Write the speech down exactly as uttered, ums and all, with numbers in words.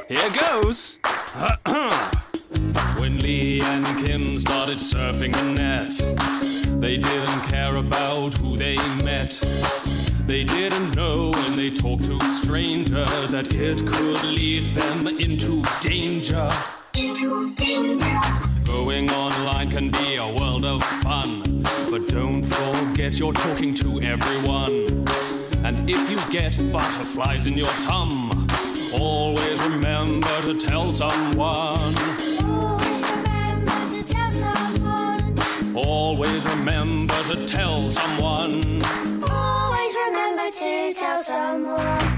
Here goes. When Lee and Kim started surfing the net, they didn't care about who they met. They didn't know when they talked to strangers that it could lead them into danger. Into danger. Going online can be a world of fun, but don't forget you're talking to everyone. And if you get butterflies in your tum, always remember to tell someone. Always remember to tell someone. Always remember to tell someone. Always remember to tell someone.